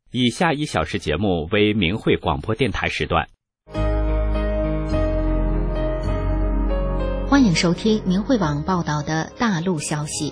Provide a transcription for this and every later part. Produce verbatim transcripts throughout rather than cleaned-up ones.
以下一小时节目为明慧广播电台时段。 欢迎收听明慧网报道的大陆消息。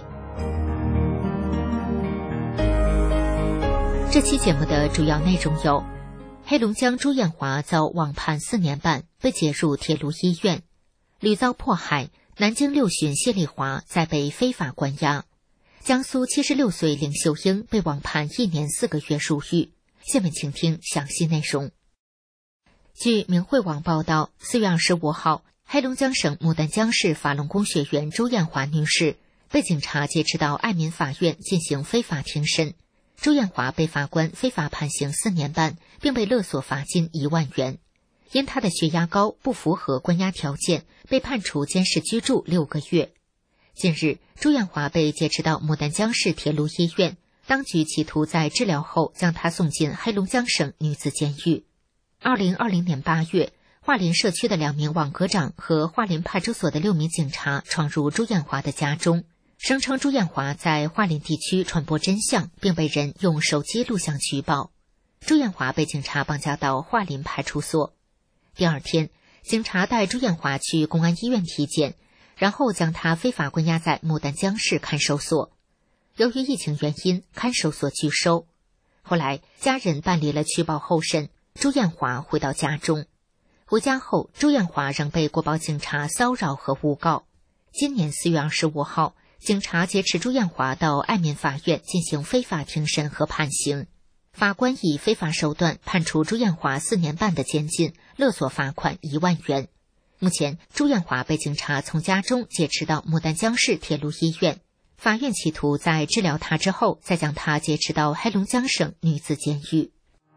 这期节目的主要内容有：黑龙江朱艳华遭网判四年半，被解入铁路医院；屡遭迫害，南京六旬谢丽华再被非法关押；江苏七十六岁林秀英被网判一年四个月入狱。下面请听详细内容。据明慧网报道，四月二十五号，黑龙江省牡丹江市法轮功学员朱艳华女士被警察劫持到爱民法院进行非法庭审。朱艳华被法官非法判刑四年半，并被勒索罚金一万元。因她的血压高，不符合关押条件，被判处监视居住六个月。近日，朱艳华被劫持到牡丹江市铁路医院，当局企图在治疗后将她送进黑龙江省女子监狱。二零二零年八月，桦林社区的两名网格长和桦林派出所的六名警察闯入朱艳华的家中，声称朱艳华在桦林地区传播真相，并被人用手机录像举报。朱艳华被警察绑架到桦林派出所。第二天，警察带朱艳华去公安医院体检，然后将她非法关押在牡丹江市看守所。由于疫情原因，看守所拒收。后来，家人办理了取保候审，朱艳华回到家中。回家后，朱艳华仍被国保警察骚扰和诬告。今年四月二十五号，警察劫持朱艳华到爱民法院进行非法庭审和判刑。法官以非法手段判处朱艳华四年半的监禁，勒索罚款一万元。目前，朱艳华被警察从家中劫持到牡丹江市铁路医院，法院企图在治疗她之后，再将她劫持到黑龙江省女子监狱。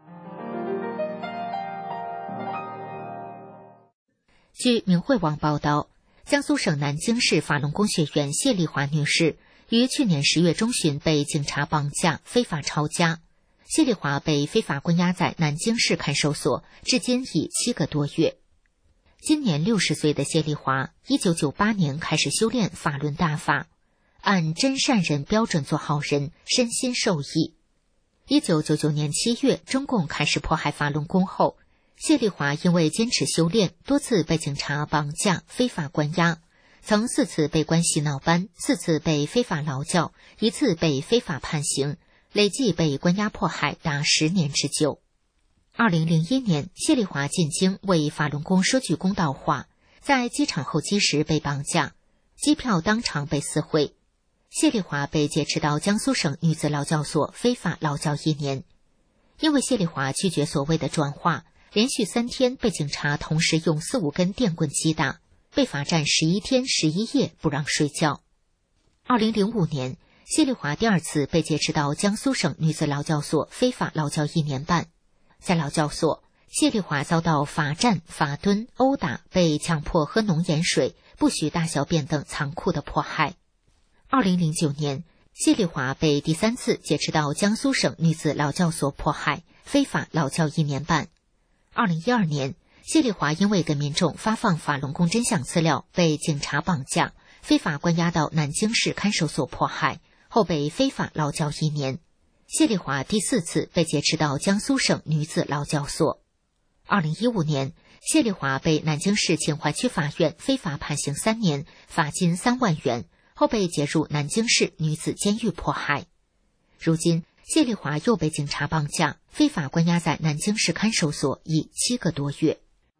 据明慧网报道，江苏省南京市法轮功学员谢丽华女士于去年十月中旬被警察绑架，非法抄家。谢丽华被非法关押在南京市看守所，至今已七个多月。今年六十岁的谢丽华，一九九八年开始修炼法轮大法，按真善人标准做好人，身心受益。一九九九年七月，中共开始迫害法轮功后，谢丽华因为坚持修炼，多次被警察绑架、非法关押，曾四次被关洗脑班，四次被非法劳教，一次被非法判刑，累计被关押迫害达十年之久。二零零一年，谢丽华进京为法轮功说句公道话，在机场候机时被绑架，机票当场被撕毁。谢丽华被劫持到江苏省女子劳教所非法劳教一年。因为谢丽华拒绝所谓的转化，连续三天被警察同时用四五根电棍击打，被罚站十一天十一夜不让睡觉。二零零五年，谢丽华第二次被劫持到江苏省女子劳教所非法劳教一年半。在劳教所，谢丽华遭到罚站、罚蹲、殴打，被强迫喝浓盐水，不许大小便等残酷的迫害。二零零九年，谢丽华被第三次劫持到江苏省女子劳教所迫害，非法劳教一年半。二零一二年，谢丽华因为给民众发放法轮功真相资料，被警察绑架，非法关押到南京市看守所迫害，后被非法劳教一年。谢丽华第四次被劫持到江苏省女子劳教所。二零一五年，谢丽华被南京市秦淮区法院非法判刑三年，罚金三万元，后被劫入南京市女子监狱迫害。如今，谢丽华又被警察绑架，非法关押在南京市看守所已七个多月。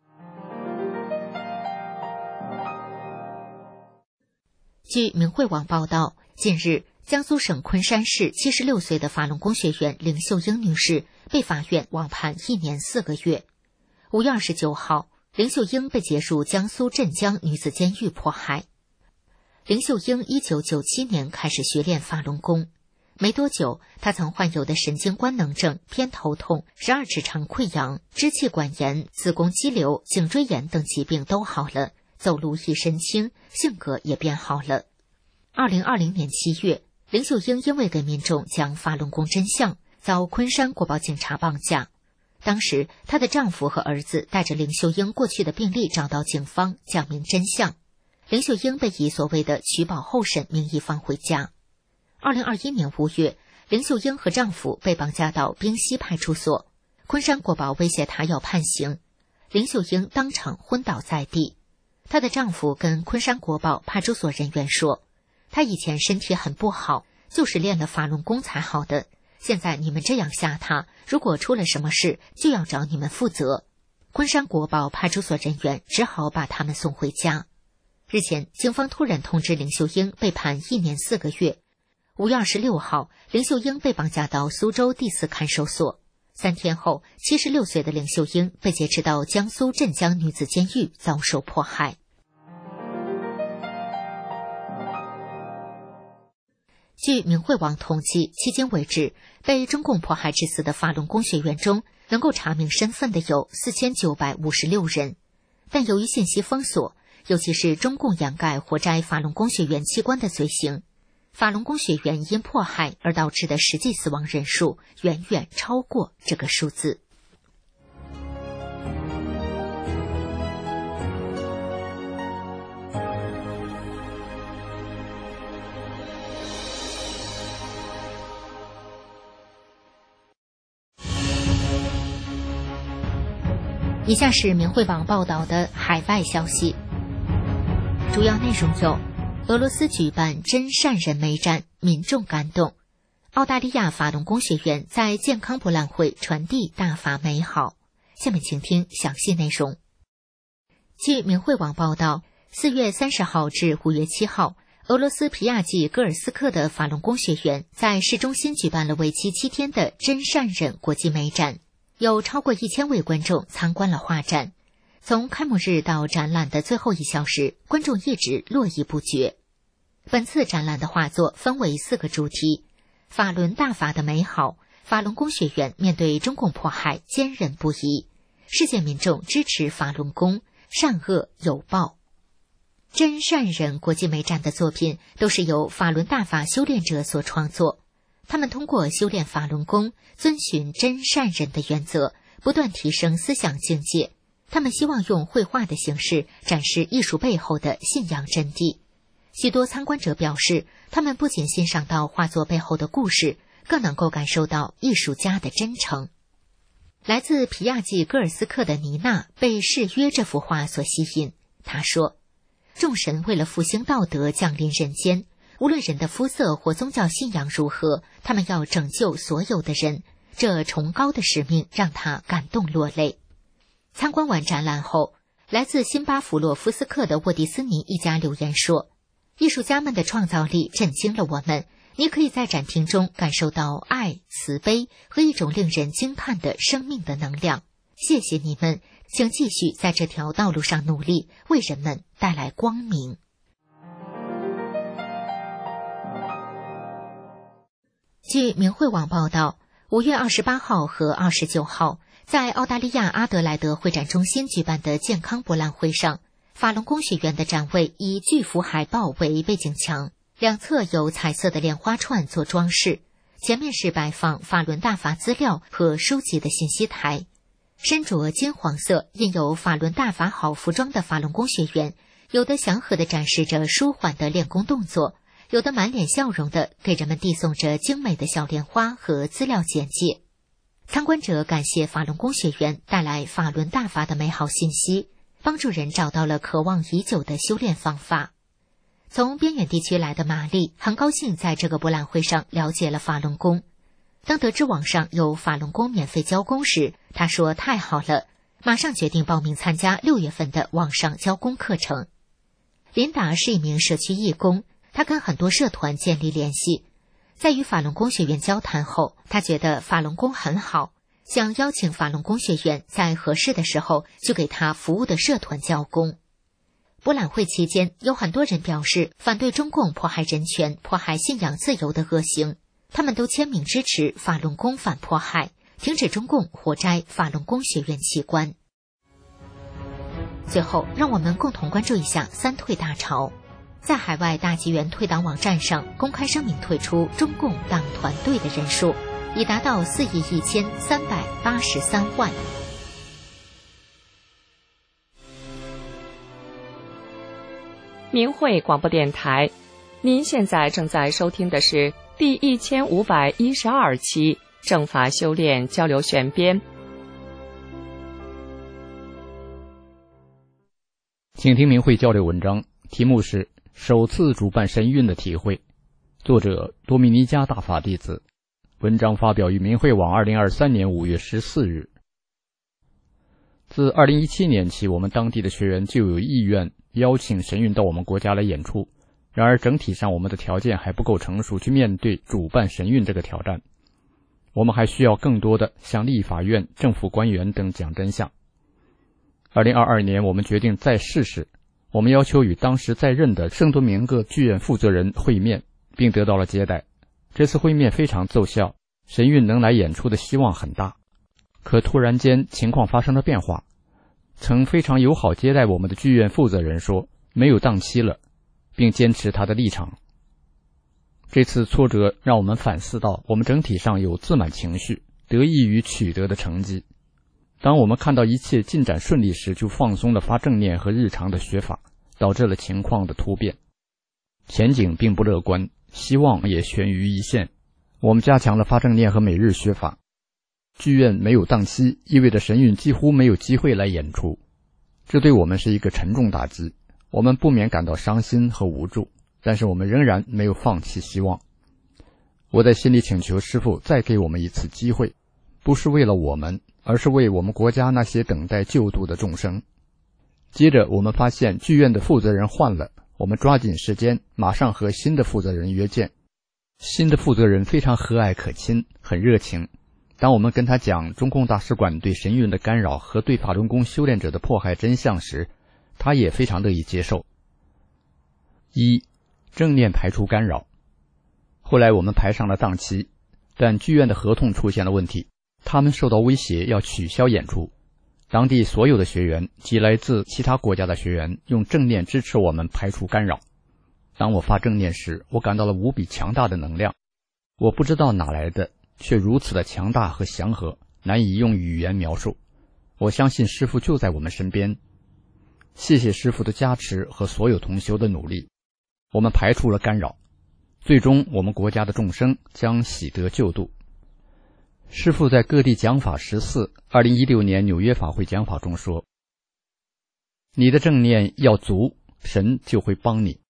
据明慧网报道，近日，江苏省昆山市七十六岁的法轮功学员林秀英女士被法院网判一年四个月。五月二十九号，林秀英被劫入江苏镇江女子监狱迫害。林秀英一九九七年开始学练法轮功，没多久，她曾患有的神经官能症、偏头痛、十二指肠溃疡、支气管炎、子宫肌瘤、颈椎炎等疾病都好了，走路一身轻，性格也变好了。二零二零年七月，林秀英因为给民众讲法轮功真相，遭昆山国保警察绑架。当时，她的丈夫和儿子带着林秀英过去的病历找到警方，讲明真相。林秀英被以所谓的取保候审名义放回家。二零二一年五月， 林秀英和丈夫被绑架到冰溪派出所，昆山国宝威胁她要判刑，林秀英当场昏倒在地。她的丈夫跟昆山国宝派出所人员说，她以前身体很不好，就是练了法轮功才好的，现在你们这样吓她，如果出了什么事就要找你们负责。昆山国宝派出所人员只好把他们送回家。日前，警方突然通知林秀英被判一年四个月。五月二十六号，林秀英被绑架到苏州第四看守所。三天后，七十六岁的林秀英被劫持到江苏镇江女子监狱，遭受迫害。据明慧网统计，迄今为止，被中共迫害致死的法轮功学员中，能够查明身份的有四千九百五十六人。但由于信息封锁，尤其是中共掩盖活摘法轮功学员器官的罪行，法轮功学员因迫害而导致的实际死亡人数远远超过这个数字。以下是明慧网报道的海外消息，主要内容有：俄罗斯举办真善人美展，民众感动；澳大利亚法轮功学员在健康博览会传递大法美好。下面请听详细内容。据明慧网报道，四月三十号至五月七号，俄罗斯皮亚季戈尔斯克的法轮功学员在市中心举办了为期七天的真善人国际美展。有超过一千位观众参观了画展，从开幕日到展览的最后一小时，观众一直络绎不绝。本次展览的画作分为四个主题：法轮大法的美好，法轮功学员面对中共迫害坚韧不移，世界民众支持法轮功，善恶有报。真善人国际美展的作品都是由法轮大法修炼者所创作。他们通过修炼法轮功，遵循真善人的原则，不断提升思想境界。他们希望用绘画的形式展示艺术背后的信仰真谛。许多参观者表示，他们不仅欣赏到画作背后的故事，更能够感受到艺术家的真诚。来自皮亚季戈尔斯克的妮娜被《誓约》这幅画所吸引。她说，众神为了复兴道德降临人间，无论人的肤色或宗教信仰如何，他们要拯救所有的人，这崇高的使命让他感动落泪。参观完展览后，来自辛巴弗洛夫斯克的沃迪斯尼一家留言说，艺术家们的创造力震惊了我们，你可以在展厅中感受到爱、慈悲和一种令人惊叹的生命的能量。谢谢你们，请继续在这条道路上努力，为人们带来光明。据明慧网报道，五月二十八号和二十九号，在澳大利亚阿德莱德会展中心举办的健康博览会上，法轮功学员的展位以巨幅海报为背景墙，两侧有彩色的莲花串做装饰，前面是摆放法轮大法资料和书籍的信息台。身着金黄色印有法轮大法好服装的法轮功学员，有的祥和地展示着舒缓的练功动作，有的满脸笑容的给人们递送着精美的小莲花和资料简介。参观者感谢法轮功学员带来法轮大法的美好信息，帮助人找到了渴望已久的修炼方法。从边远地区来的玛丽很高兴在这个博览会上了解了法轮功。当得知网上有法轮功免费教功时，她说太好了，马上决定报名参加六月份的网上教功课程。琳达是一名社区义工，他跟很多社团建立联系，在与法轮功学员交谈后，他觉得法轮功很好，想邀请法轮功学员在合适的时候去给他服务的社团教功。博览会期间，有很多人表示反对中共迫害人权、迫害信仰自由的恶行，他们都签名支持法轮功反迫害，停止中共活摘法轮功学院器官。最后，让我们共同关注一下三退大潮。在海外大纪元退党网站上公开声明退出中共党团队的人数已达到四亿一千三百八十三万。 明慧广播电台，您现在正在收听的是第一千五百一十二期正法修炼交流选编。 请听明慧交流文章，题目是首次主办神韵的体会，作者多米尼加大法弟子，文章发表于明慧网二零二三年五月十四日。自二零一七年起，我们当地的学员就有意愿邀请神韵到我们国家来演出，然而整体上我们的条件还不够成熟去面对主办神韵这个挑战，我们还需要更多的向立法院、政府官员等讲真相。二零二二年我们决定再试试，我们要求与当时在任的圣多明各剧院负责人会面，并得到了接待。这次会面非常奏效，神韵能来演出的希望很大。可突然间情况发生了变化，曾非常友好接待我们的剧院负责人说没有档期了，并坚持他的立场。这次挫折让我们反思到，我们整体上有自满情绪，得益于取得的成绩。当我们看到一切进展顺利时，就放松了发正念和日常的学法，导致了情况的突变。前景并不乐观，希望也悬于一线。我们加强了发正念和每日学法。剧院没有档期，意味着神韵几乎没有机会来演出，这对我们是一个沉重打击。我们不免感到伤心和无助，但是我们仍然没有放弃希望。我在心里请求师父再给我们一次机会，不是为了我们，而是为我们国家那些等待救度的众生。接着我们发现剧院的负责人换了，我们抓紧时间马上和新的负责人约见。新的负责人非常和蔼可亲，很热情。当我们跟他讲中共大使馆对神韵的干扰和对法轮功修炼者的迫害真相时，他也非常乐意接受。一、正念排除干扰。后来我们排上了档期，但剧院的合同出现了问题，他们受到威胁要取消演出。当地所有的学员及来自其他国家的学员用正念支持我们排除干扰。当我发正念时，我感到了无比强大的能量，我不知道哪来的，却如此的强大和祥和，难以用语言描述。我相信师父就在我们身边。谢谢师父的加持和所有同修的努力，我们排除了干扰，最终我们国家的众生将喜得救度。师父在各地讲法十四二零一六年纽约法会讲法中说，你的正念要足，神就会帮你。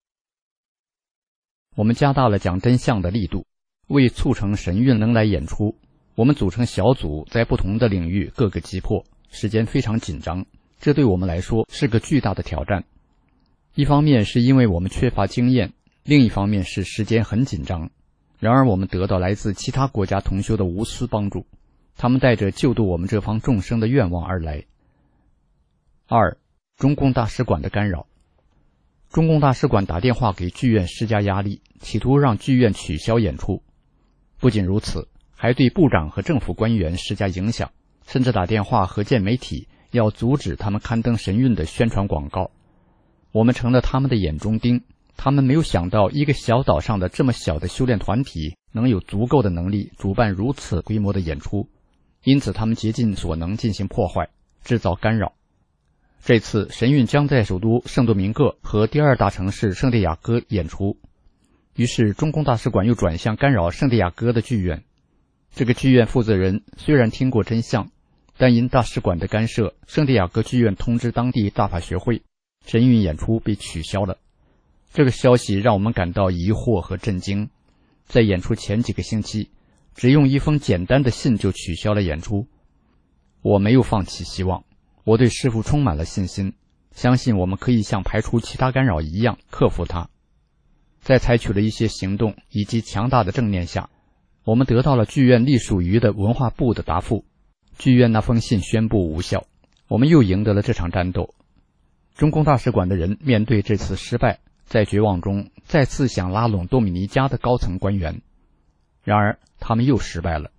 我们加大了讲真相的力度，为促成神韵能来演出，我们组成小组，在不同的领域各个击破，时间非常紧张，这对我们来说是个巨大的挑战。一方面是因为我们缺乏经验，另一方面是时间很紧张。然而我们得到来自其他国家同修的无私帮助，他们带着救度我们这方众生的愿望而来。二、中共大使馆的干扰。中共大使馆打电话给剧院施加压力，企图让剧院取消演出。不仅如此，还对部长和政府官员施加影响，甚至打电话和见媒体，要阻止他们刊登神韵的宣传广告。我们成了他们的眼中钉，他们没有想到一个小岛上的这么小的修炼团体能有足够的能力主办如此规模的演出，因此他们竭尽所能进行破坏，制造干扰。这次神韵将在首都圣多明各和第二大城市圣地亚哥演出，于是中共大使馆又转向干扰圣地亚哥的剧院。这个剧院负责人虽然听过真相，但因大使馆的干涉，圣地亚哥剧院通知当地大法学会，神韵演出被取消了。这个消息让我们感到疑惑和震惊。在演出前几个星期，只用一封简单的信就取消了演出。我没有放弃希望，我对师父充满了信心，相信我们可以像排除其他干扰一样克服它。在采取了一些行动以及强大的正念下，我们得到了剧院隶属于的文化部的答复，剧院那封信宣布无效，我们又赢得了这场战斗。中共大使馆的人面对这次失败，在绝望中再次想拉拢多米尼加的高层官员，然而他们又失败了。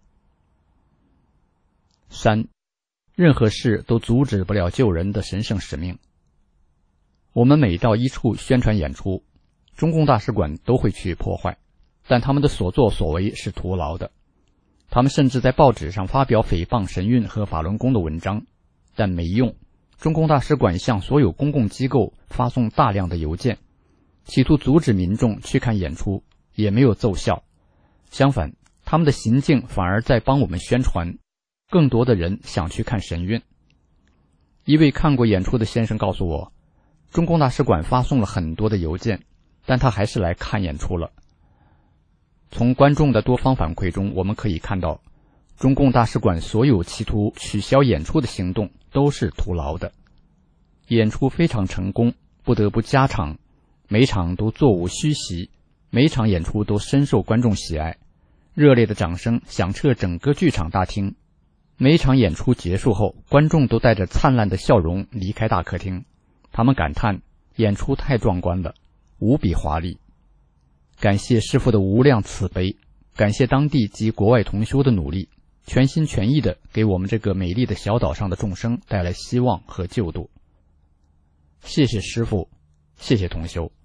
三、任何事都阻止不了救人的神圣使命。我们每到一处宣传演出，中共大使馆都会去破坏，但他们的所作所为是徒劳的。他们甚至在报纸上发表诽谤神韵和法轮功的文章，但没用。中共大使馆向所有公共机构发送大量的邮件，企图阻止民众去看演出，也没有奏效。 相反，他们的行径反而在帮我们宣传，更多的人想去看神韵。一位看过演出的先生告诉我，中共大使馆发送了很多的邮件，但他还是来看演出了。从观众的多方反馈中，我们可以看到，中共大使馆所有企图取消演出的行动都是徒劳的。演出非常成功，不得不加场，每场都座无虚席，每场演出都深受观众喜爱，热烈的掌声响彻整个剧场大厅。每场演出结束后，观众都带着灿烂的笑容离开大客厅，他们感叹演出太壮观了，无比华丽。感谢师父的无量慈悲，感谢当地及国外同修的努力，全心全意地给我们这个美丽的小岛上的众生带来希望和救度。谢谢师父，谢谢同修。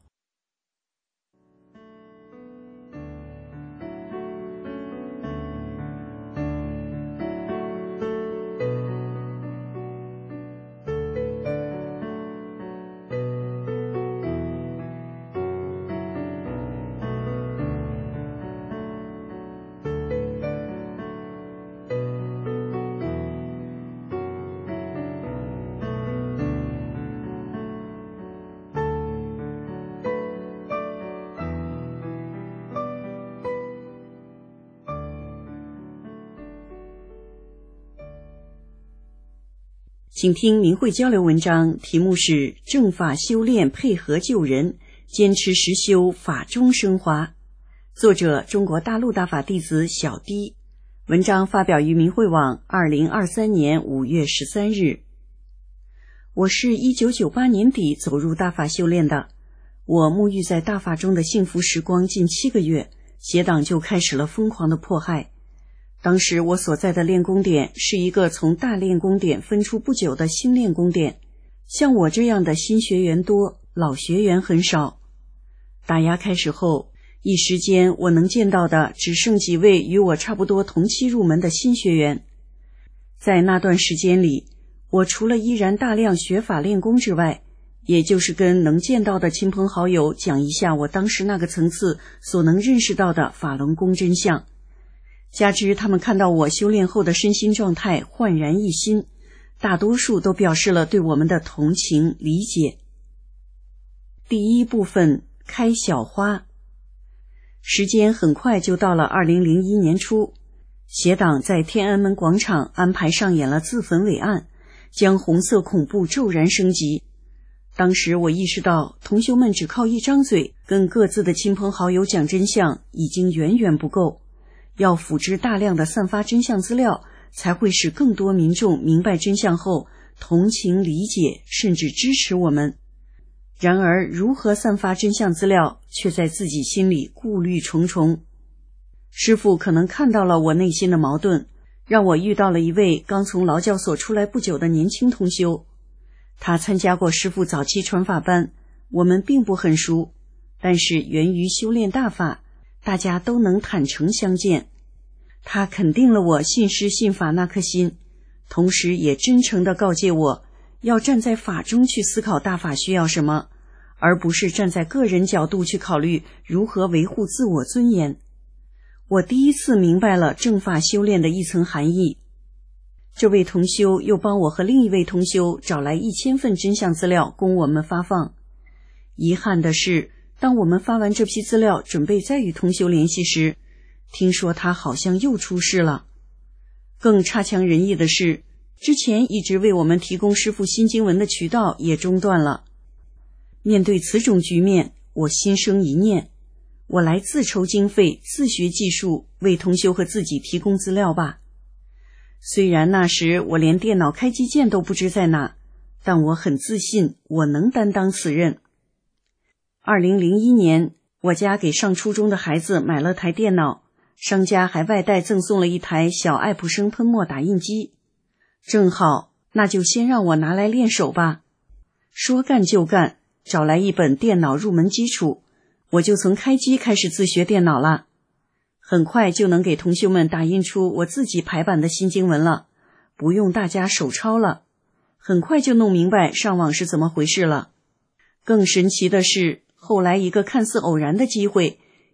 请听明慧交流文章，题目是正法修炼配合救人，坚持实修法中升华。作者中国大陆大法弟子小滴。文章发表于明慧网二零二三年五月十三日。我是一九九八年底走入大法修炼的，我沐浴在大法中的幸福时光近七个月，邪党就开始了疯狂的迫害。当时我所在的练功点是一个从大练功点分出不久的新练功点，像我这样的新学员多，老学员很少。打压开始后，一时间我能见到的只剩几位与我差不多同期入门的新学员。在那段时间里，我除了依然大量学法练功之外，也就是跟能见到的亲朋好友讲一下我当时那个层次所能认识到的法轮功真相。加之他们看到我修炼后的身心状态焕然一新，大多数都表示了对我们的同情理解。第一部分，开小花。时间很快就到了二零零一年初，邪党在天安门广场安排上演了自焚伟案，将红色恐怖骤然升级。当时我意识到，同修们只靠一张嘴跟各自的亲朋好友讲真相已经远远不够，要辅之大量的散发真相资料，才会使更多民众明白真相后同情理解，甚至支持我们。然而如何散发真相资料，却在自己心里顾虑重重。师父可能看到了我内心的矛盾，让我遇到了一位刚从劳教所出来不久的年轻同修。他参加过师父早期传法班，我们并不很熟，但是源于修炼大法，大家都能坦诚相见。他肯定了我信师信法那颗心，同时也真诚地告诫我要站在法中去思考大法需要什么，而不是站在个人角度去考虑如何维护自我尊严。我第一次明白了正法修炼的一层含义。这位同修又帮我和另一位同修找来一千份真相资料供我们发放。遗憾的是，当我们发完这批资料准备再与同修联系时，听说他好像又出事了。更差强人意的是，之前一直为我们提供师父新经文的渠道也中断了。面对此种局面，我心生一念，我来自筹经费，自学技术，为同修和自己提供资料吧。虽然那时我连电脑开机键都不知在哪，但我很自信我能担当此任。二零零一年，我家给上初中的孩子买了台电脑，商家还外带赠送了一台小爱普生喷墨打印机。正好，那就先让我拿来练手吧。说干就干，找来一本电脑入门基础，我就从开机开始自学电脑了。很快就能给同修们打印出我自己排版的新经文了，不用大家手抄了。很快就弄明白上网是怎么回事了。更神奇的是，后来一个看似偶然的机会，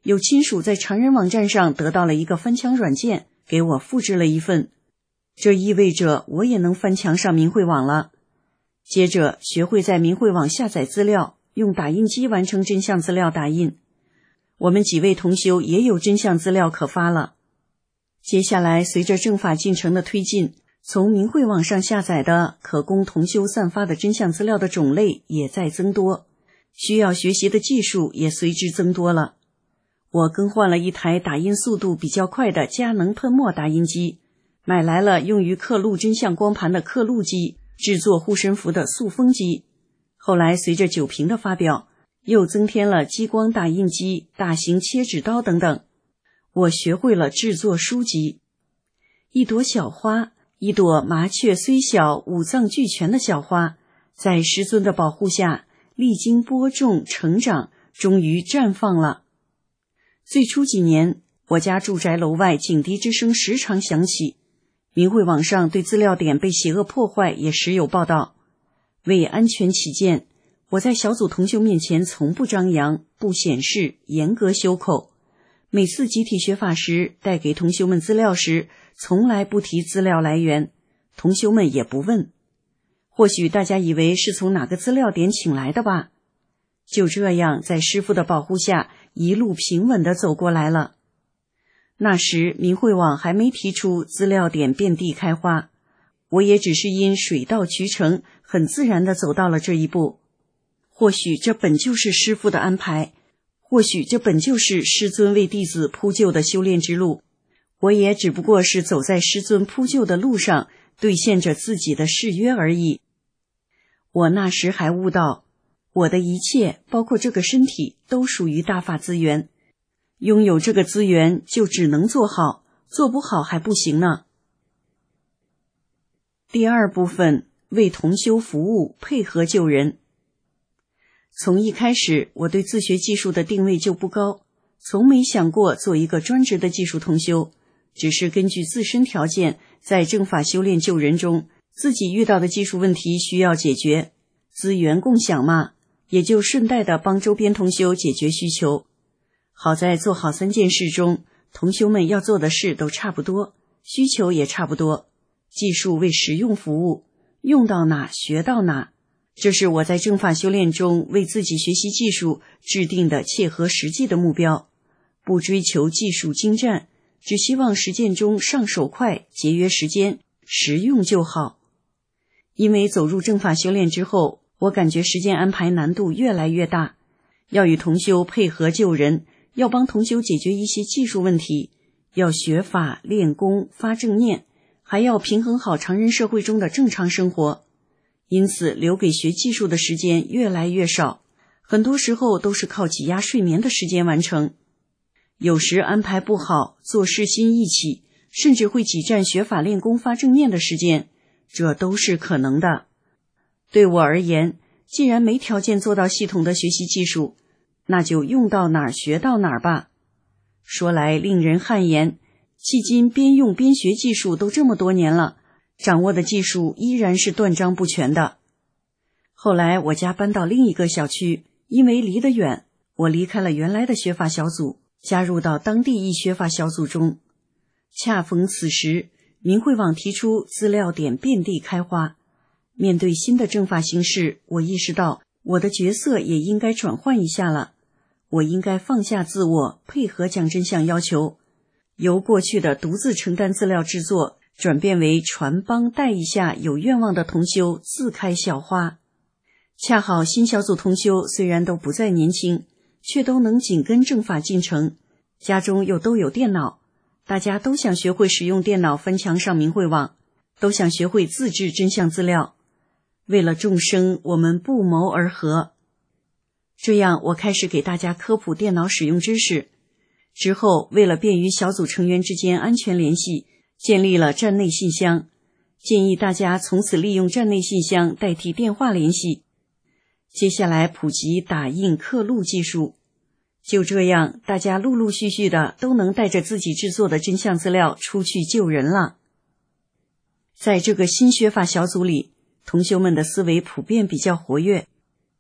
有亲属在常人网站上得到了一个翻墙软件，给我复制了一份，这意味着我也能翻墙上明慧网了。接着学会在明慧网下载资料，用打印机完成真相资料打印。我们几位同修也有真相资料可发了。接下来随着正法进程的推进，从明慧网上下载的可供同修散发的真相资料的种类也在增多，需要学习的技术也随之增多了。我更换了一台打印速度比较快的佳能喷墨打印机，买来了用于刻录真相光盘的刻录机，制作护身符的塑封机。后来随着酒瓶的发表，又增添了激光打印机、大型切纸刀等等。我学会了制作书籍。一朵小花，一朵麻雀虽小，五脏俱全的小花，在师尊的保护下，历经播种成长，终于绽放了。最初几年，我家住宅楼外警笛之声时常响起，明慧网上对资料点被邪恶破坏也时有报道。为安全起见，我在小组同修面前从不张扬，不显示，严格修口。每次集体学法时，带给同修们资料时，从来不提资料来源，同修们也不问。或许大家以为是从哪个资料点请来的吧？就这样，在师父的保护下，一路平稳地走过来了。那时明慧网还没提出资料点遍地开花，我也只是因水到渠成，很自然地走到了这一步。或许这本就是师父的安排，或许这本就是师尊为弟子铺就的修炼之路，我也只不过是走在师尊铺就的路上，兑现着自己的誓约而已。我那时还悟到，我的一切，包括这个身体，都属于大法资源。拥有这个资源，就只能做好，做不好还不行呢。第二部分，为同修服务，配合救人。从一开始，我对自学技术的定位就不高，从没想过做一个专职的技术同修，只是根据自身条件，在正法修炼救人中，自己遇到的技术问题需要解决，资源共享嘛，也就顺带的帮周边同修解决需求。好在做好三件事中，同修们要做的事都差不多，需求也差不多，技术为实用服务，用到哪学到哪，这是我在正法修炼中为自己学习技术制定的切合实际的目标，不追求技术精湛，只希望实践中上手快，节约时间，实用就好。因为走入正法修炼之后，我感觉时间安排难度越来越大，要与同修配合救人，要帮同修解决一些技术问题，要学法练功发正念，还要平衡好常人社会中的正常生活。因此留给学技术的时间越来越少，很多时候都是靠挤压睡眠的时间完成。有时安排不好，做事心一起，甚至会挤占学法练功发正念的时间，这都是可能的。对我而言，既然没条件做到系统的学习技术，那就用到哪儿学到哪儿吧。说来令人汗颜，迄今边用边学技术都这么多年了，掌握的技术依然是断章不全的。后来我家搬到另一个小区，因为离得远，我离开了原来的学法小组，加入到当地一学法小组中。恰逢此时，明慧网提出资料点遍地开花。面对新的正法形势，我意识到我的角色也应该转换一下了。我应该放下自我，配合讲真相要求，由过去的独自承担资料制作，转变为传帮带一下有愿望的同修自开小花。恰好新小组同修虽然都不再年轻，却都能紧跟正法进程，家中又都有电脑，大家都想学会使用电脑翻墙上明慧网，都想学会自制真相资料。为了众生，我们不谋而合。这样我开始给大家科普电脑使用知识。之后为了便于小组成员之间安全联系，建立了站内信箱，建议大家从此利用站内信箱代替电话联系。接下来普及打印刻录技术。就这样，大家陆陆续续的都能带着自己制作的真相资料出去救人了。在这个新学法小组里，同修们的思维普遍比较活跃，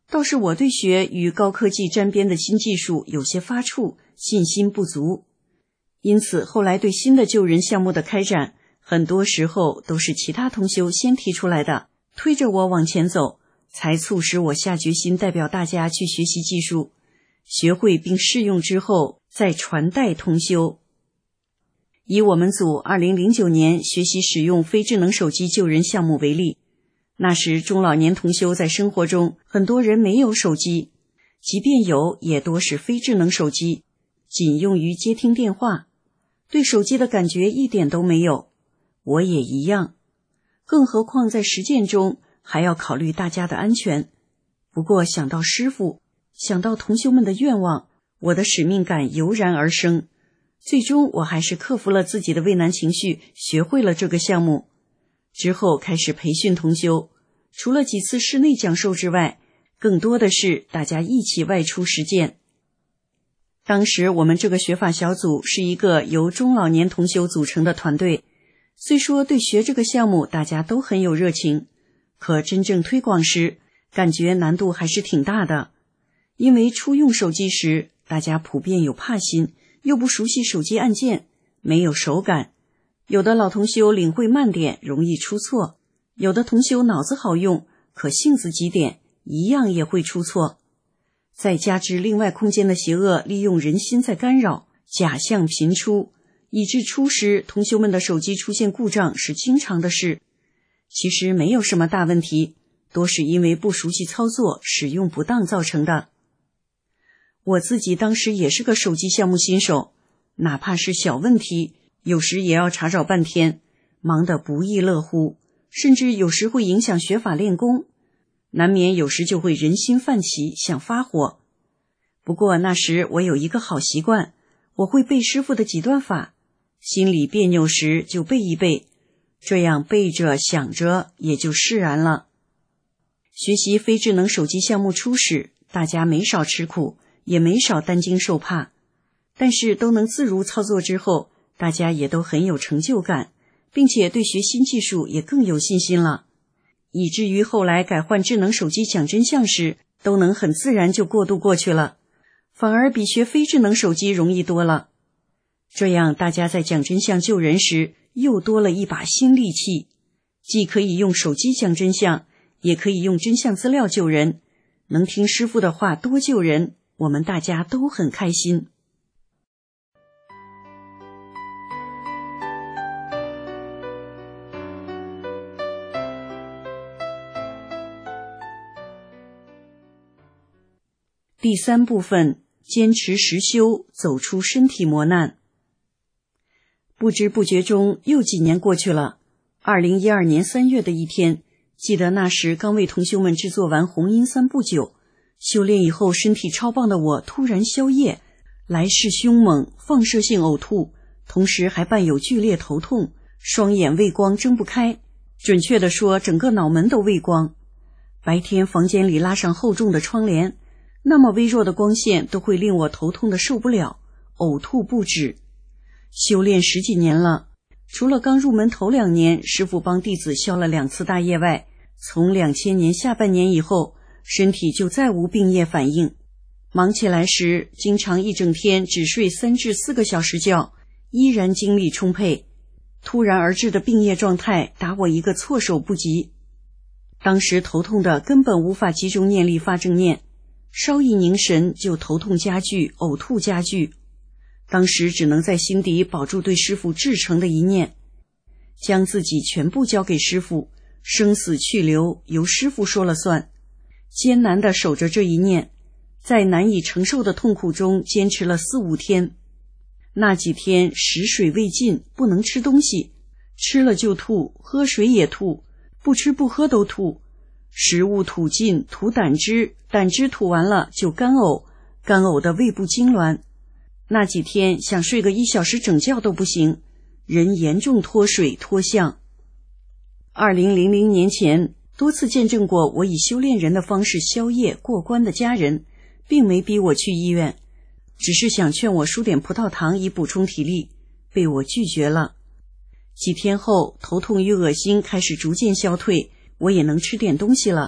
倒是我对学与高科技沾边的新技术有些发怵，信心不足。因此后来对新的救人项目的开展，很多时候都是其他同修先提出来的，推着我往前走，才促使我下决心代表大家去学习技术，学会并试用之后再传代同修。以我们组二零零九年学习使用非智能手机救人项目为例，那时中老年同修在生活中很多人没有手机，即便有也多是非智能手机，仅用于接听电话，对手机的感觉一点都没有。我也一样，更何况在实践中还要考虑大家的安全。不过想到师父，想到同修们的愿望，我的使命感油然而生。最终我还是克服了自己的畏难情绪，学会了这个项目。之后开始培训同修，除了几次室内讲授之外，更多的是大家一起外出实践。当时我们这个学法小组是一个由中老年同修组成的团队，虽说对学这个项目大家都很有热情，可真正推广时感觉难度还是挺大的。因为初用手机时，大家普遍有怕心，又不熟悉手机按键，没有手感，有的老同修领会慢点，容易出错，有的同修脑子好用，可性子急点，一样也会出错。再加之另外空间的邪恶利用人心在干扰，假象频出，以致初时同修们的手机出现故障是经常的事。其实没有什么大问题，多是因为不熟悉操作，使用不当造成的。我自己当时也是个手机项目新手，哪怕是小问题，有时也要查找半天，忙得不亦乐乎，甚至有时会影响学法练功，难免有时就会人心泛起，想发火。不过那时我有一个好习惯，我会背师父的几段法，心里别扭时就背一背，这样背着想着也就释然了。学习非智能手机项目初始，大家没少吃苦，也没少担惊受怕，但是都能自如操作之后，大家也都很有成就感，并且对学新技术也更有信心了，以至于后来改换智能手机讲真相时，都能很自然就过渡过去了，反而比学非智能手机容易多了。这样大家在讲真相救人时，又多了一把新利器，既可以用手机讲真相，也可以用真相资料救人，能听师父的话多救人，我们大家都很开心。第三部分，坚持实修，走出身体磨难。不知不觉中又几年过去了。二零一二年三月的一天，记得那时刚为同修们制作完红阴三不久，修炼以后身体超棒的我突然消业，来势凶猛，放射性呕吐，同时还伴有剧烈头痛，双眼畏光睁不开，准确地说整个脑门都畏光。白天房间里拉上厚重的窗帘，那么微弱的光线都会令我头痛的受不了，呕吐不止。修炼十几年了，除了刚入门头两年师父帮弟子消了两次大业外，从两千年下半年以后，身体就再无病业反应。忙起来时，经常一整天只睡三至四个小时觉，依然精力充沛。突然而至的病业状态打我一个措手不及。当时头痛的根本无法集中念力发正念，稍一凝神就头痛加剧，呕吐加剧。当时只能在心底保住对师父至诚的一念，将自己全部交给师父，生死去留由师父说了算。艰难地守着这一念，在难以承受的痛苦中坚持了四五天。那几天食水未进，不能吃东西，吃了就吐，喝水也吐，不吃不喝都吐，食物吐尽吐胆汁，胆汁吐完了就干呕，干呕的胃部痉挛。那几天想睡个一小时整觉都不行，人严重脱水脱相。二零零零年前多次见证过我以修炼人的方式消业过关的家人，并没逼我去医院，只是想劝我输点葡萄糖以补充体力，被我拒绝了。几天后头痛与恶心开始逐渐消退，我也能吃点东西了，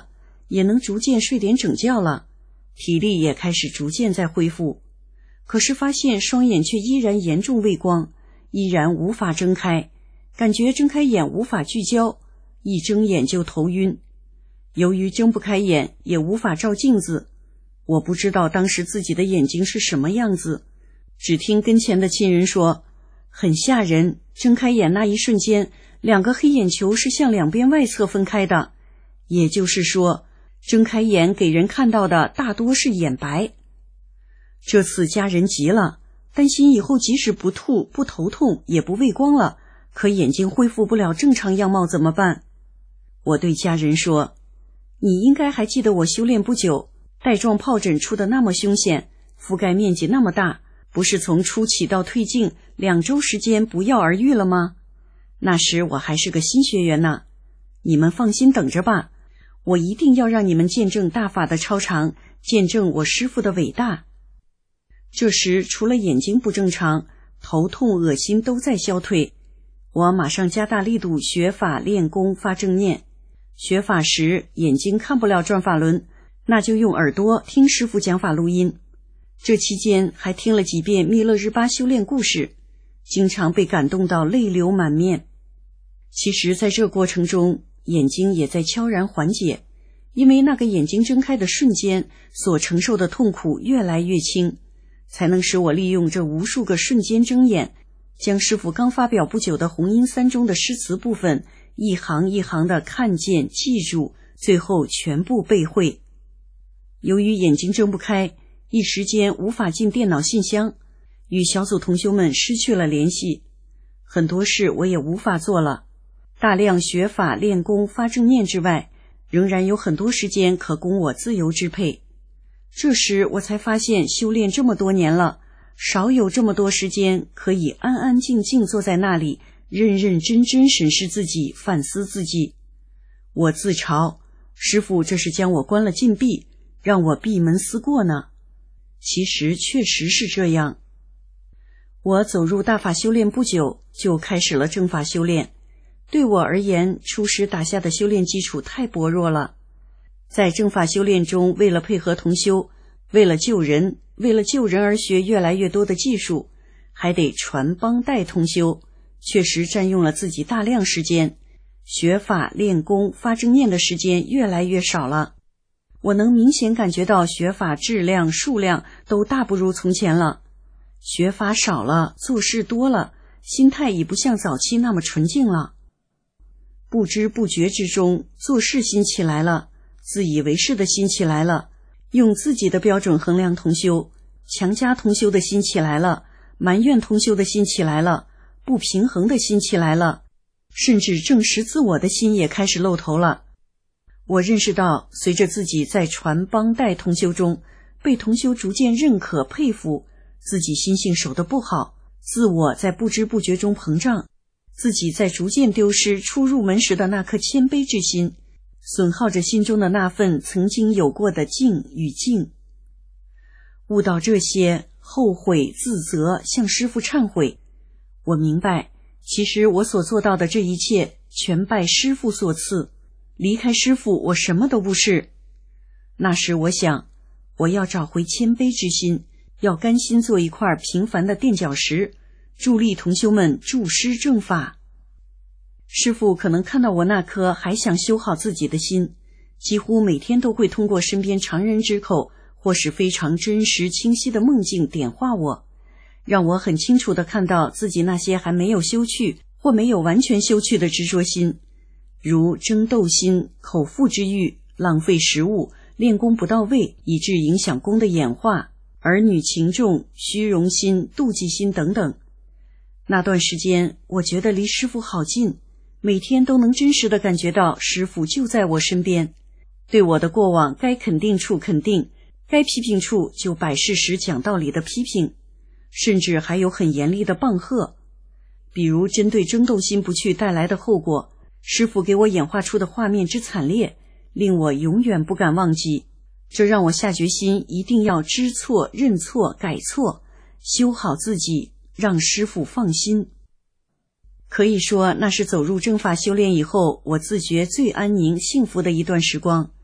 也能逐渐睡点整觉了，体力也开始逐渐在恢复。可是发现双眼却依然严重畏光，依然无法睁开，感觉睁开眼无法聚焦，一睁眼就头晕。由于睁不开眼，也无法照镜子，我不知道当时自己的眼睛是什么样子，只听跟前的亲人说很吓人，睁开眼那一瞬间，两个黑眼球是向两边外侧分开的，也就是说睁开眼给人看到的大多是眼白。这次家人急了，担心以后即使不吐不头痛也不畏光了，可眼睛恢复不了正常样貌怎么办？我对家人说，你应该还记得我修炼不久，带状疱疹出的那么凶险，覆盖面积那么大，不是从初起到退尽两周时间不药而愈了吗？那时我还是个新学员呢，你们放心等着吧，我一定要让你们见证大法的超常，见证我师父的伟大。这时除了眼睛不正常，头痛恶心都在消退，我马上加大力度学法练功发正念。学法时眼睛看不了转法轮，那就用耳朵听师父讲法录音。这期间还听了几遍密勒日巴修炼故事，经常被感动到泪流满面。其实在这过程中，眼睛也在悄然缓解，因为那个眼睛睁开的瞬间所承受的痛苦越来越轻，才能使我利用这无数个瞬间睁眼，将师父刚发表不久的弘音三中的诗词部分一行一行的看见记住，最后全部背会。由于眼睛睁不开，一时间无法进电脑信箱，与小组同修们失去了联系，很多事我也无法做了。大量学法练功发正念之外，仍然有很多时间可供我自由支配。这时我才发现修炼这么多年了，少有这么多时间可以安安静静坐在那里，认认真真审视自己，反思自己。我自嘲，师父这是将我关了禁闭，让我闭门思过呢。其实确实是这样。我走入大法修炼不久，就开始了正法修炼。对我而言，初时打下的修炼基础太薄弱了。在正法修炼中，为了配合同修，为了救人，为了救人而学越来越多的技术，还得传帮带同修，确实占用了自己大量时间。学法练功发正念的时间越来越少了。我能明显感觉到学法质量数量都大不如从前了，学法少了，做事多了，心态已不像早期那么纯净了。不知不觉之中，做事心起来了，自以为是的心起来了，用自己的标准衡量同修，强加同修的心起来了，埋怨同修的心起来了，不平衡的心起来了，甚至证实自我的心也开始露头了。我认识到，随着自己在传帮带同修中被同修逐渐认可佩服，自己心性守得不好，自我在不知不觉中膨胀，自己在逐渐丢失初入门时的那颗谦卑之心，损耗着心中的那份曾经有过的静与静。悟到这些，后悔自责，向师父忏悔。我明白，其实我所做到的这一切全拜师父所赐，离开师父我什么都不是。那时我想，我要找回谦卑之心，要甘心做一块平凡的垫脚石，助力同修们助师正法。师父可能看到我那颗还想修好自己的心，几乎每天都会通过身边常人之口或是非常真实清晰的梦境点化我，让我很清楚地看到自己那些还没有修去或没有完全修去的执着心，如争斗心、口腹之欲、浪费食物、练功不到位以致影响功的演化、儿女情重、虚荣心、妒忌心等等。那段时间我觉得离师父好近，每天都能真实地感觉到师父就在我身边，对我的过往该肯定处肯定，该批评处就摆事实讲道理的批评，甚至还有很严厉的棒喝。比如针对争斗心不去带来的后果，师父给我演化出的画面之惨烈，令我永远不敢忘记。这让我下决心一定要知错认错改错，修好自己，让师父放心。可以说那是走入正法修炼以后，我自觉最安宁幸福的一段时光，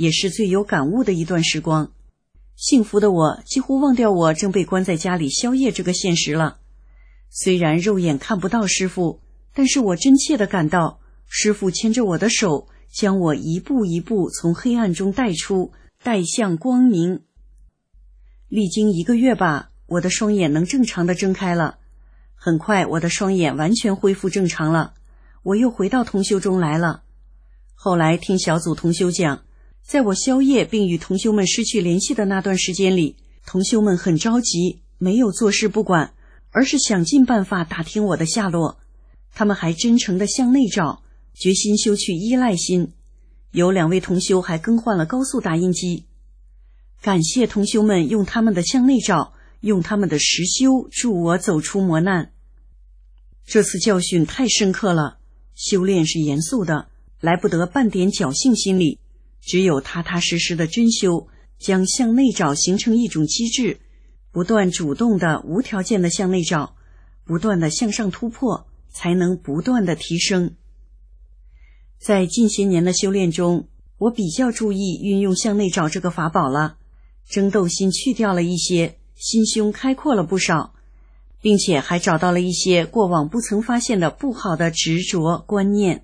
也是最有感悟的一段时光。幸福的我几乎忘掉我正被关在家里宵夜这个现实了。虽然肉眼看不到师父，但是我真切地感到师父牵着我的手，将我一步一步从黑暗中带出，带向光明。历经一个月吧，我的双眼能正常地睁开了。很快我的双眼完全恢复正常了，我又回到同修中来了。后来听小组同修讲，在我宵夜并与同修们失去联系的那段时间里，同修们很着急，没有坐视不管，而是想尽办法打听我的下落。他们还真诚地向内找，决心修去依赖心。有两位同修还更换了高速打印机。感谢同修们用他们的向内找，用他们的实修助我走出磨难。这次教训太深刻了，修炼是严肃的，来不得半点侥幸心理，只有踏踏实实的真修，将向内找形成一种机制，不断主动的无条件的向内找，不断的向上突破，才能不断的提升。在近些年的修炼中，我比较注意运用向内找这个法宝了，争斗心去掉了一些，心胸开阔了不少，并且还找到了一些过往不曾发现的不好的执着观念。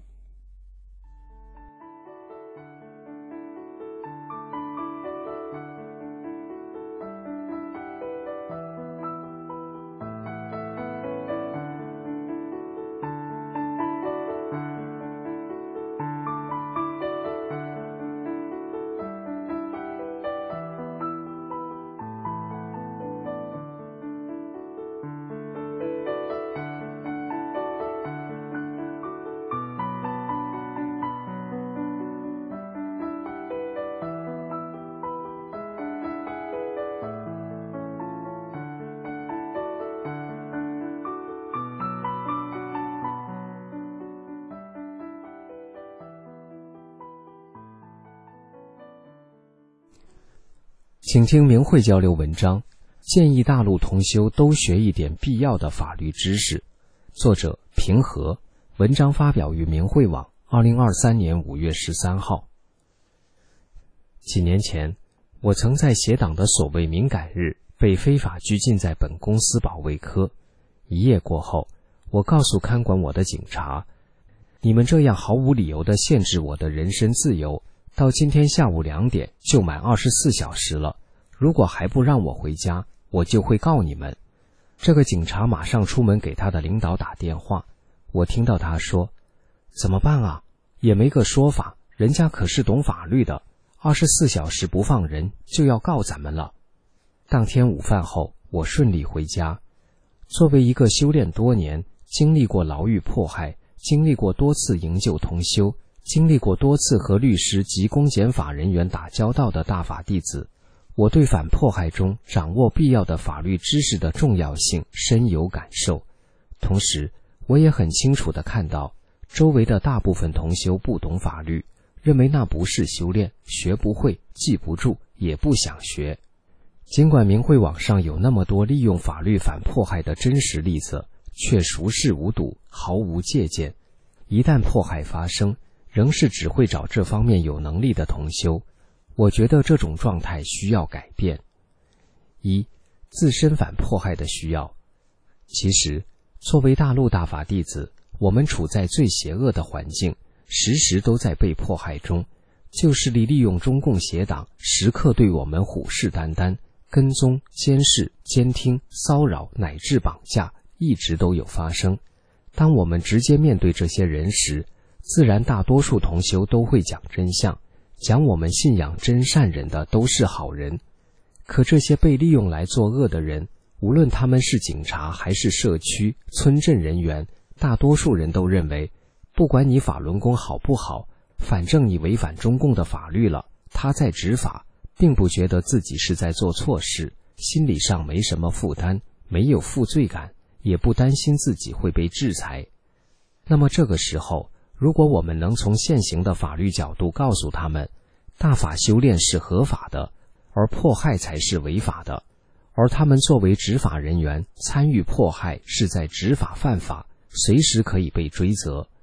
请听明慧交流文章，建议大陆同修都学一点必要的法律知识。作者平和，文章发表于明慧网，二零二三年五月十三号。几年前，我曾在邪党的所谓敏感日被非法拘禁在本公司保卫科。一夜过后，我告诉看管我的警察，你们这样毫无理由地限制我的人身自由，到今天下午两点就满二十四小时了，如果还不让我回家，我就会告你们。这个警察马上出门给他的领导打电话，我听到他说，怎么办啊？也没个说法，人家可是懂法律的，二十四小时不放人就要告咱们了。当天午饭后，我顺利回家。作为一个修炼多年，经历过牢狱迫害，经历过多次营救同修，经历过多次和律师及公检法人员打交道的大法弟子，我对反迫害中掌握必要的法律知识的重要性深有感受。同时，我也很清楚地看到，周围的大部分同修不懂法律，认为那不是修炼，学不会，记不住，也不想学。尽管明慧网上有那么多利用法律反迫害的真实例子，却熟视无睹，毫无借鉴。一旦迫害发生，仍是只会找这方面有能力的同修。我觉得这种状态需要改变。一、自身反迫害的需要。其实，作为大陆大法弟子，我们处在最邪恶的环境，时时都在被迫害中。旧势力利用中共邪党，时刻对我们虎视眈眈，跟踪、监视、监听、骚扰乃至绑架，一直都有发生。当我们直接面对这些人时，自然大多数同修都会讲真相，讲我们信仰真善人的都是好人。可这些被利用来作恶的人，无论他们是警察还是社区、村镇人员，大多数人都认为，不管你法轮功好不好，反正你违反中共的法律了，他在执法，并不觉得自己是在做错事，心理上没什么负担，没有负罪感，也不担心自己会被制裁。那么这个时候，如果我们能从现行的法律角度告诉他们，大法修炼是合法的，而迫害才是违法的，而他们作为执法人员参与迫害是在执法犯法，随时可以被追责。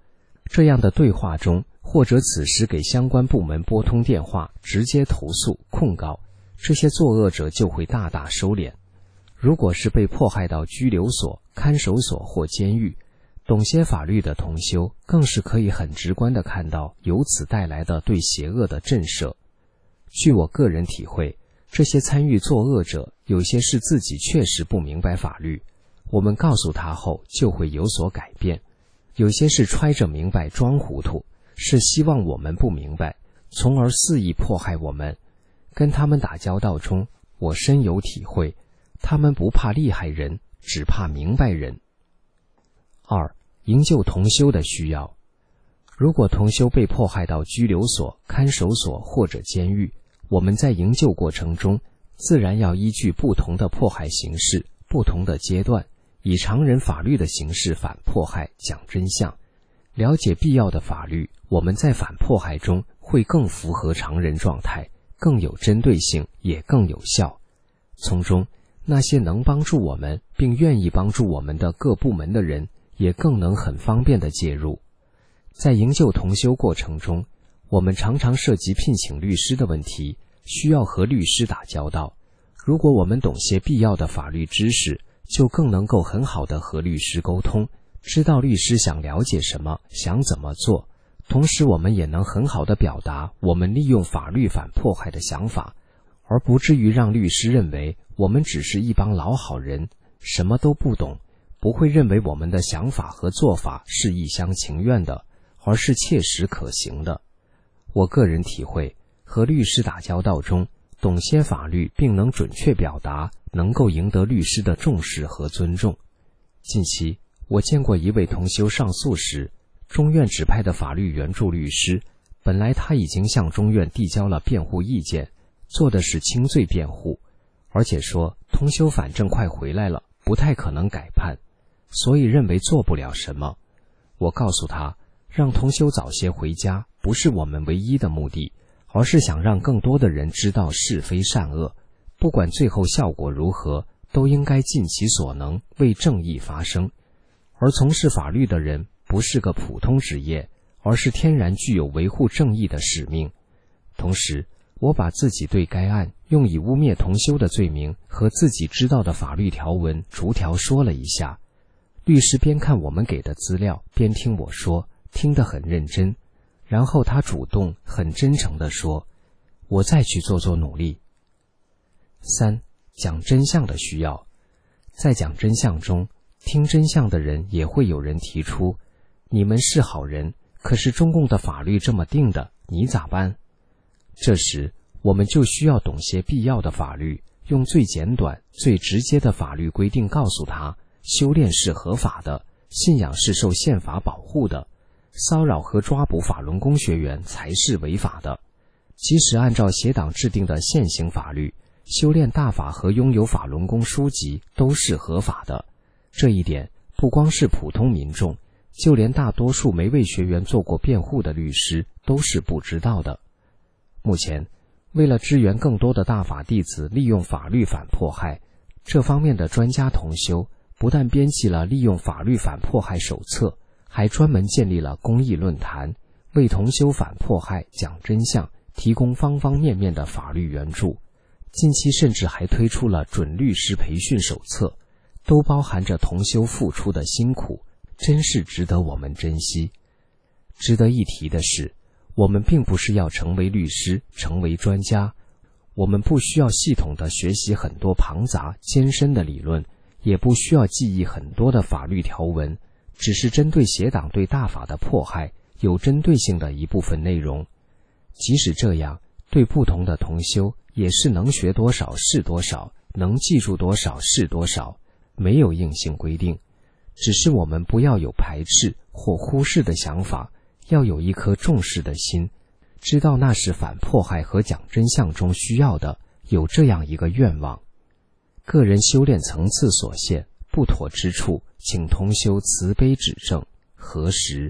这样的对话中，或者此时给相关部门拨通电话，直接投诉控告，这些作恶者就会大大收敛。如果是被迫害到拘留所、看守所或监狱，懂些法律的同修更是可以很直观地看到由此带来的对邪恶的震慑。据我个人体会，这些参与作恶者有些是自己确实不明白法律，我们告诉他后就会有所改变；有些是揣着明白装糊涂，是希望我们不明白，从而肆意迫害我们。跟他们打交道中，我深有体会，他们不怕厉害人，只怕明白人。二、营救同修的需要。如果同修被迫害到拘留所、看守所或者监狱，我们在营救过程中，自然要依据不同的迫害形式、不同的阶段，以常人法律的形式反迫害、讲真相。了解必要的法律，我们在反迫害中会更符合常人状态，更有针对性，也更有效。从中，那些能帮助我们并愿意帮助我们的各部门的人，也更能很方便地介入。在营救同修过程中，我们常常涉及聘请律师的问题，需要和律师打交道。如果我们懂些必要的法律知识，就更能够很好地和律师沟通，知道律师想了解什么，想怎么做。同时我们也能很好地表达我们利用法律反迫害的想法，而不至于让律师认为我们只是一帮老好人，什么都不懂，不会认为我们的想法和做法是一厢情愿的，而是切实可行的。我个人体会，和律师打交道中，懂些法律并能准确表达，能够赢得律师的重视和尊重。近期，我见过一位同修上诉时，中院指派的法律援助律师，本来他已经向中院递交了辩护意见，做的是轻罪辩护，而且说同修反正快回来了，不太可能改判，所以认为做不了什么。我告诉他，让同修早些回家不是我们唯一的目的，而是想让更多的人知道是非善恶，不管最后效果如何，都应该尽其所能为正义发声。而从事法律的人不是个普通职业，而是天然具有维护正义的使命。同时，我把自己对该案用以污蔑同修的罪名和自己知道的法律条文逐条说了一下。律师边看我们给的资料，边听我说，听得很认真，然后他主动很真诚地说，我再去做做努力。三、讲真相的需要。在讲真相中，听真相的人也会有人提出，你们是好人，可是中共的法律这么定的，你咋办？这时我们就需要懂些必要的法律，用最简短最直接的法律规定告诉他，修炼是合法的，信仰是受宪法保护的，骚扰和抓捕法轮功学员才是违法的。即使按照协党制定的现行法律，修炼大法和拥有法轮功书籍都是合法的。这一点不光是普通民众，就连大多数没为学员做过辩护的律师都是不知道的。目前，为了支援更多的大法弟子利用法律反迫害，这方面的专家同修不但编辑了利用法律反迫害手册，还专门建立了公益论坛，为同修反迫害讲真相，提供方方面面的法律援助。近期甚至还推出了准律师培训手册，都包含着同修付出的辛苦，真是值得我们珍惜。值得一提的是，我们并不是要成为律师，成为专家，我们不需要系统地学习很多庞杂艰深的理论，也不需要记忆很多的法律条文，只是针对邪党对大法的迫害，有针对性的一部分内容。即使这样，对不同的同修也是能学多少是多少，能记住多少是多少，没有硬性规定，只是我们不要有排斥或忽视的想法，要有一颗重视的心，知道那是反迫害和讲真相中需要的，有这样一个愿望。个人修炼层次所限，不妥之处，请同修慈悲指正，核实。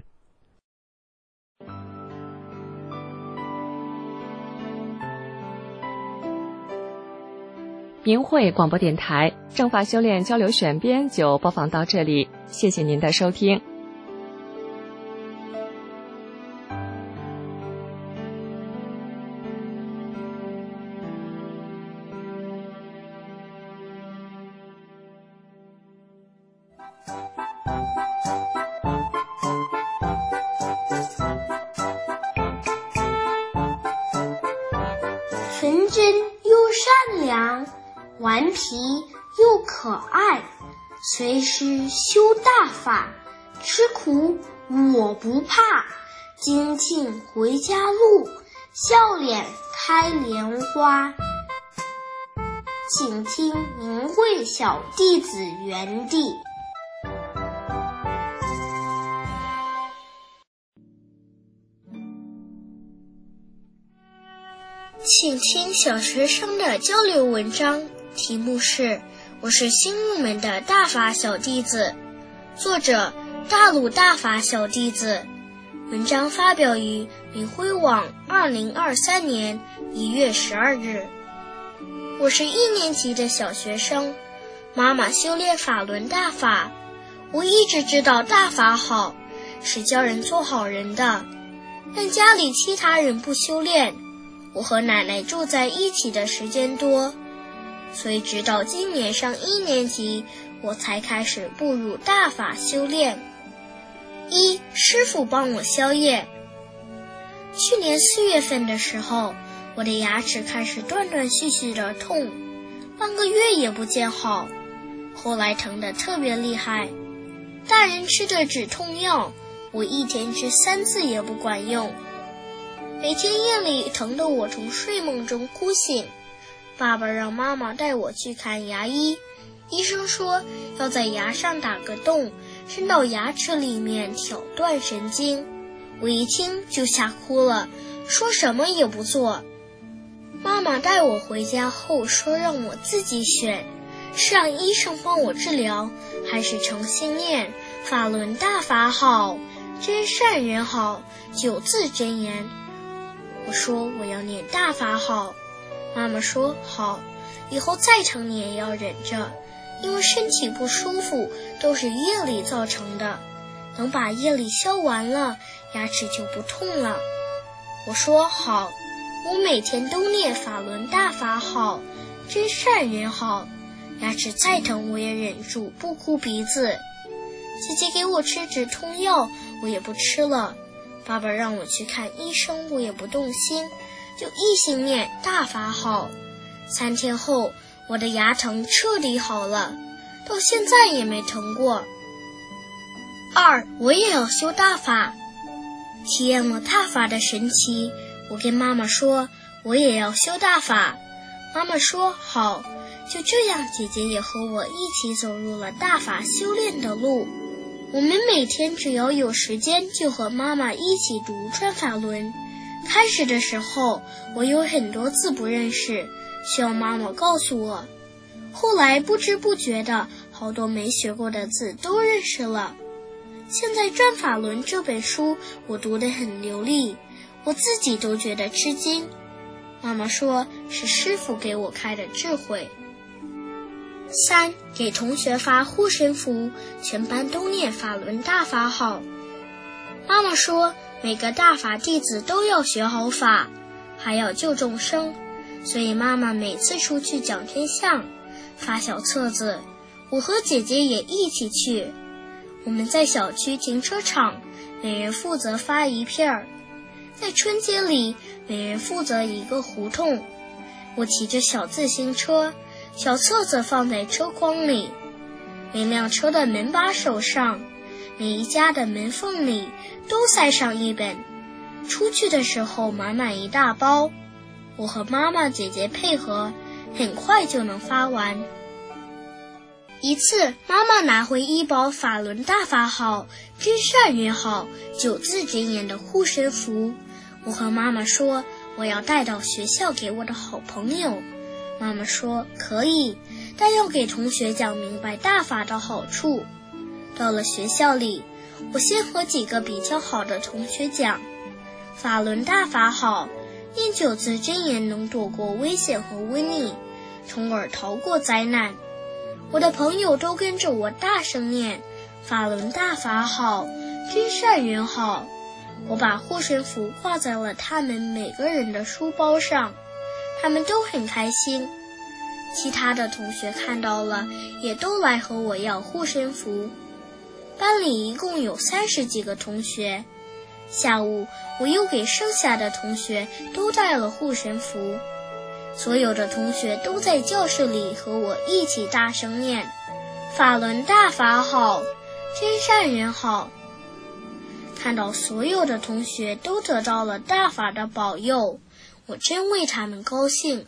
明慧广播电台正法修炼交流选编就播放到这里，谢谢您的收听。 纯真又善良，顽皮又可爱，随时修大法，吃苦我不怕，精进回家路，笑脸开莲花。请听明慧小弟子园地。请听小学生的交流文章，题目是我是新入门的大法小弟子，作者大陆大法小弟子。文章发表于明慧网二零二三年一月十二日。我是一年级的小学生，妈妈修炼法轮大法，我一直知道大法好，是教人做好人的，但家里其他人不修炼，我和奶奶住在一起的时间多，所以直到今年上一年级，我才开始步入大法修炼。一，师父帮我消业。去年四月份的时候，我的牙齿开始断断续续的痛，半个月也不见好，后来疼得特别厉害。大人吃的止痛药，我一天吃三次也不管用。每天夜里疼得我从睡梦中哭醒，爸爸让妈妈带我去看牙医，医生说要在牙上打个洞，伸到牙齿里面挑断神经。我一听就吓哭了，说什么也不做。妈妈带我回家后说让我自己选，是让医生帮我治疗，还是诚心念法轮大法好，真善人好，九字真言。我说我要念大法好，妈妈说好，以后再疼你也要忍着，因为身体不舒服都是业力造成的，等把业力消完了，牙齿就不痛了。我说好，我每天都念法轮大法好，真善人好，牙齿再疼我也忍住不哭鼻子。姐姐给我吃止痛药，我也不吃了。爸爸让我去看医生，我也不动心，就一心念大法好。三天后，我的牙疼彻底好了，到现在也没疼过。二，我也要修大法。体验了大法的神奇，我跟妈妈说我也要修大法。妈妈说好，就这样姐姐也和我一起走入了大法修炼的路。我们每天只要有时间就和妈妈一起读转法轮。开始的时候我有很多字不认识，需要妈妈告诉我，后来不知不觉的好多没学过的字都认识了。现在转法轮这本书我读得很流利，我自己都觉得吃惊。妈妈说是师父给我开的智慧。三，给同学发护身符，全班都念法轮大法好。妈妈说每个大法弟子都要学好法，还要救众生，所以妈妈每次出去讲天象发小册子，我和姐姐也一起去。我们在小区停车场，每人负责发一片儿。在春节里，每人负责一个胡同。我骑着小自行车，小册子放在车筐里，每辆车的门把手上，每一家的门缝里都塞上一本，出去的时候满满一大包。我和妈妈姐姐配合，很快就能发完。一次，妈妈拿回一包法轮大法好，真善人好，九字真言的护身符。我和妈妈说我要带到学校给我的好朋友。妈妈说可以，但要给同学讲明白大法的好处。到了学校里，我先和几个比较好的同学讲，法轮大法好，念九字真言能躲过危险和瘟疫，从而逃过灾难。我的朋友都跟着我大声念法轮大法好，真善人好。我把护身符挂在了他们每个人的书包上，他们都很开心。其他的同学看到了，也都来和我要护身符。 班里一共有三十几个同学。下午，我又给剩下的同学都带了护身符。所有的同学都在教室里和我一起大声念：法轮大法好，真善人好。看到所有的同学都得到了大法的保佑，我真为他们高兴。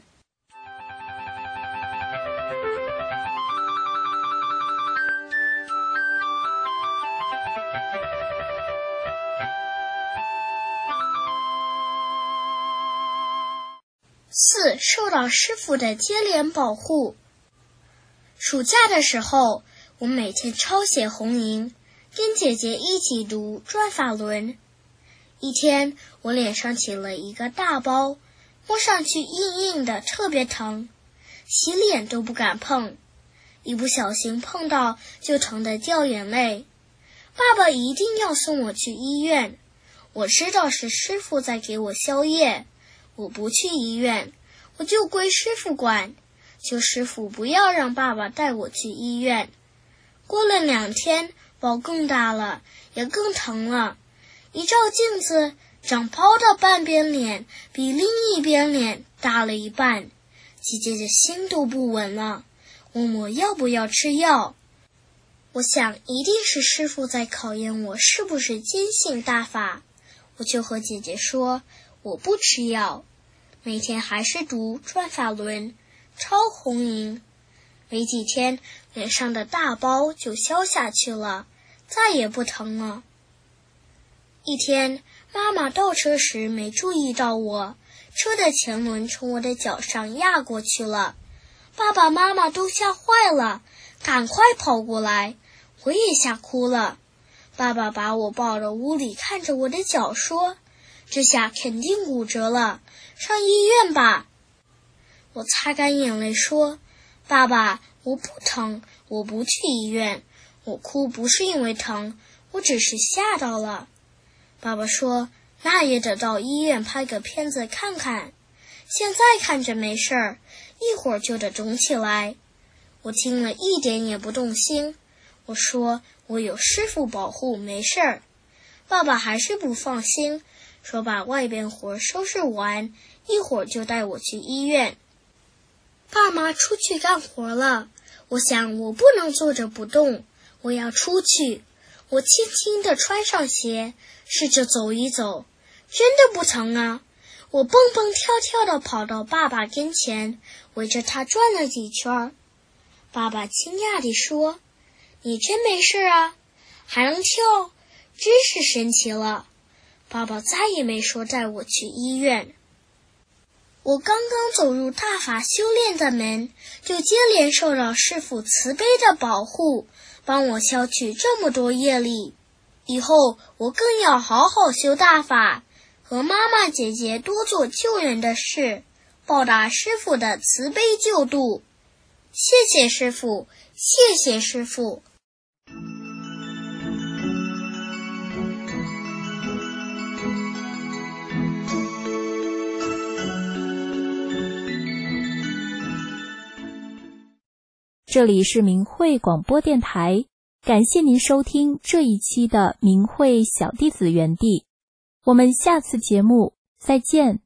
四、受到师父的接连保护。暑假的时候，我每天抄写红银，跟姐姐一起读转法轮。一天，我脸上起了一个大包，摸上去硬硬的，特别疼，洗脸都不敢碰，一不小心碰到就疼得掉眼泪。爸爸一定要送我去医院，我知道是师父在给我宵夜，我不去医院，我就归师父管，求师父不要让爸爸带我去医院。过了两天，包更大了，也更疼了。一照镜子，长包的半边脸比另一边脸大了一半。姐姐的心都不稳了，问我要不要吃药。我想一定是师父在考验我是不是坚信大法，我就和姐姐说我不吃药，每天还是读转法轮，抄红银。没几天，脸上的大包就消下去了，再也不疼了。一天，妈妈倒车时没注意到我，车的前轮从我的脚上压过去了。爸爸妈妈都吓坏了，赶快跑过来，我也吓哭了。爸爸把我抱到屋里，看着我的脚说：“这下肯定骨折了，上医院吧。”我擦干眼泪说：“爸爸，我不疼，我不去医院。我哭不是因为疼，我只是吓到了。”爸爸说：“那也得到医院拍个片子看看，现在看着没事儿，一会儿就得肿起来。”我听了一点也不动心，我说我有师父保护，没事儿。爸爸还是不放心，说把外边活收拾完，一会儿就带我去医院。爸妈出去干活了，我想我不能坐着不动，我要出去。我轻轻地穿上鞋，试着走一走，真的不疼啊！我蹦蹦跳跳地跑到爸爸跟前，围着他转了几圈。爸爸惊讶地说：“你真没事啊，还能跳，真是神奇了。”爸爸再也没说带我去医院。我刚刚走入大法修炼的门，就接连受到师父慈悲的保护，帮我消去这么多业力。以后我更要好好修大法，和妈妈姐姐多做救人的事，报答师父的慈悲救度。谢谢师父，谢谢师父。 这里是明慧广播电台，感谢您收听这一期的明慧小弟子园地，我们下次节目再见。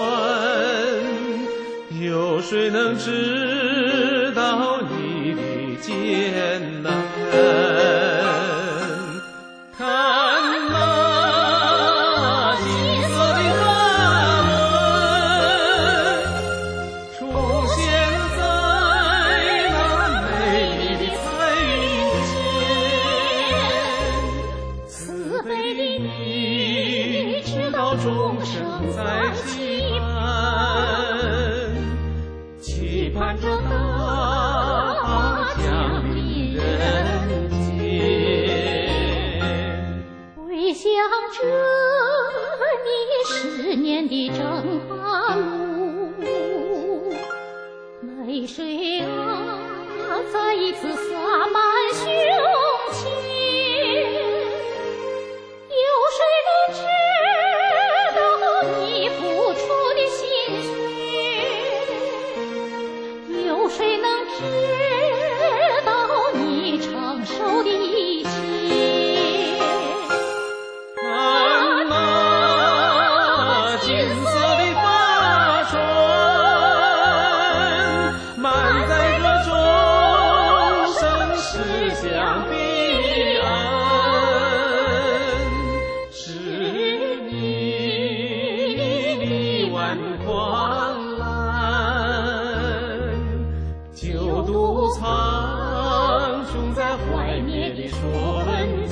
谁能知道你的艰难。看那金色的花轮出现在那美丽的彩云间，慈悲的你知道众生在期盼，期盼着大法降临人间。 回想着你十年的征寒路，泪水啊再一次洒满胸前，有谁能知道你付出的心血，有谁能知道你承受的一切。 看那金色的法船满载着众生驶向彼岸，是你历万狂澜，救度苍生在怀念的瞬间。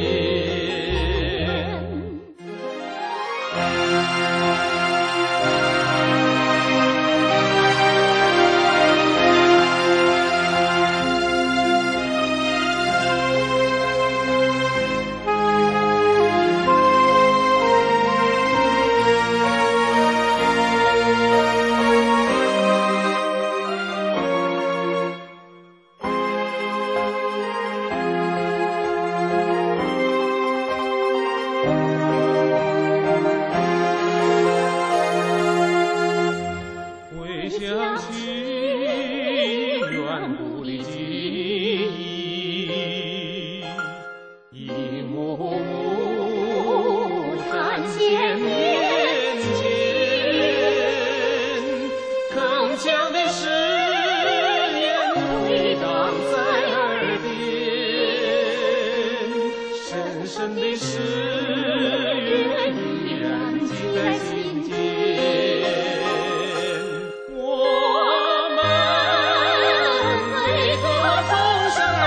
回想起远古的记忆，一幕幕展现面前，铿锵的誓言回荡在耳边，深深的誓约依然记在心间。我们为何终生而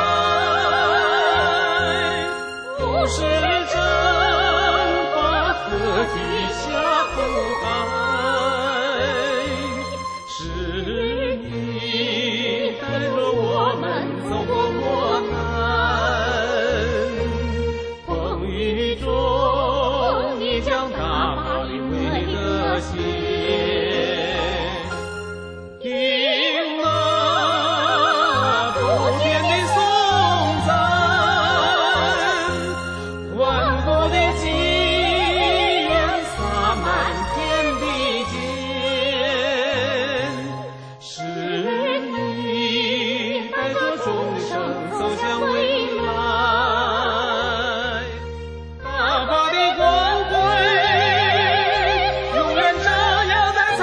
来？不是征伐和地下苦海，是你带着我们走过磨难，风雨中你将大马领会的心。听那不变的颂赞，万国的祈愿洒满天地间，是你带着众生走向未来，大法的光辉永远照耀在苍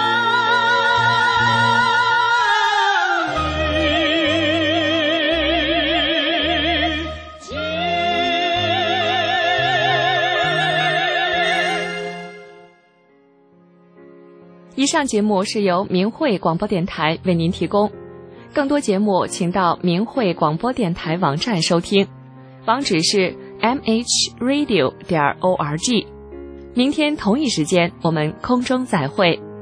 以上节目是由明慧广播电台为您提供，更多节目请到明慧广播电台网站收听，网址是 m h radio 点 org。明天同一时间我们空中再会。